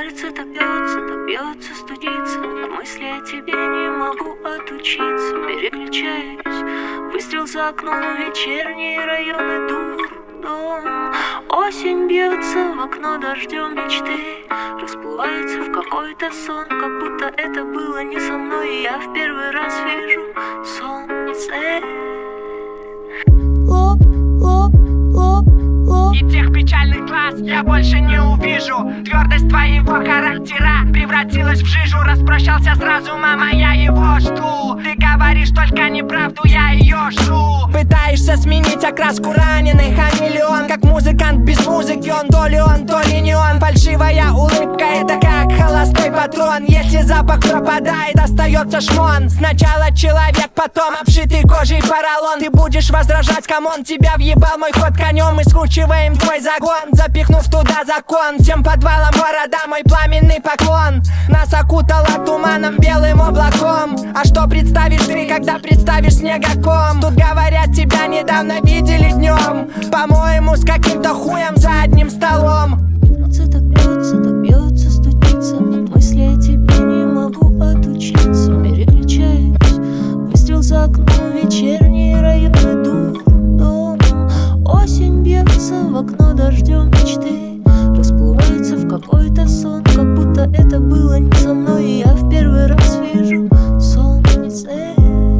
Сердце так бьется, студится. От мысли о тебе не могу отучиться. Переключаюсь, выстрел за окном, вечерние районы, дом. Осень бьется в окно дождем мечты. Расплывается в какой-то сон, как будто это было не со мной. И я в первый раз вижу солнце. Лоб, лоб, лоб, лоб. И тех печальных глаз я больше не увижу. Твердость твоего характера превратилась в жижу. Распрощался с разумом, а я его жду. Ты говоришь только неправду, я ее жду. Пытаешься сменить окраску раненый хамелеон. Как музыкант без музыки, он то ли не он. Фальшивая улыбка, это как холостой патрон. Если запах пропадает, остается шмон. Сначала человек, потом обшитый кожей поролон. Ты будешь возражать, камон, тебя въебал мой ход конем. Мы скручиваем твой загон, запихнув туда закон. Всем подвалам города мой пламенный поклон. Нас окутало туманом, белым облаком. А что представишь ты, когда представишь снегоком? Тут говорят, тебя недавно видели днем. По-моему, с каким-то хуем за одним столом. Сердце так бьется, студится. От мысли о тебе не могу отучиться. Переключаюсь, выстрел за окном, вечерние районы, дом. Осень бьется в окно дождем мечты. Расплывается в какой-то сон, как будто это было не со мной. И я в первый раз вижу солнце.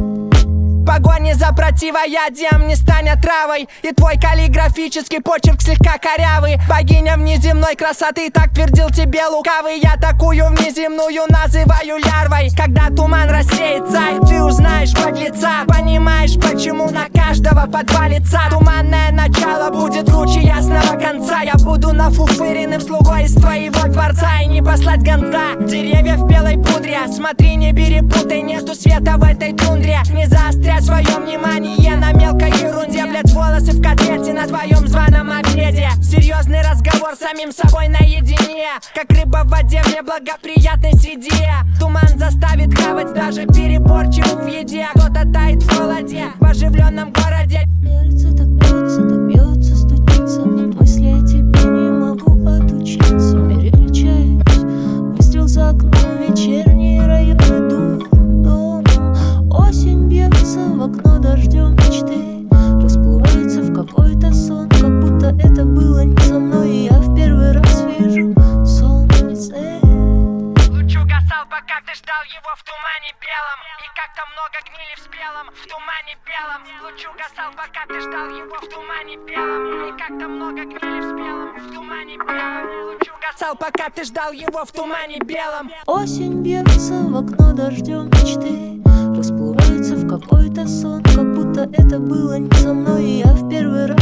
Погони за противоядием не стань отравой. И твой каллиграфический почерк слегка корявый. Богиня внеземной красоты, так твердил тебе лукавый. Я такую внеземную называю лярвой. Когда туман рассеется, и ты узнаешь подлеца, понимаешь, почему на каждого подвалится. Туманное начало будет круче ясного конца. Я буду нафуфыренным слугой из твоего дворца. И не послать гонца, деревья в белой пудре. Смотри, не перепутай, нету света в этой тундре. Не заостряй свое внимание на мелкой ерунде. Блять, волосы в котлете на твоем званом обеде. Серьезный разговор с самим собой наедине. Как рыба в воде в неблагоприятной среде. Туман заставит хавать даже переборчивых в еде. Кто-то тает в холоде в оживленном городе. Сердце так бьется, студится. От мысли о тебе не могу отучиться. Переключаюсь, выстрел за окном, вечерние районы, дом. Осень бьется в окно дождем мечты. Расплывается в какой-то сон, как будто это было не со мной. И я в первый раз вижу солнце. Лучу гасал, пока ты ждал его в тумане белом. И как-то много гнили в спелом, в тумане белом. Лучу гасал, пока ты ждал его в тумане белом. И как-то много гнили в спелом, в тумане белом. Лучу гасал, пока ты ждал его в тумане белом. Осень бьется в окно дождем мечты. Расплывается в какой-то сон, как будто это было не со мной. И я в первый раз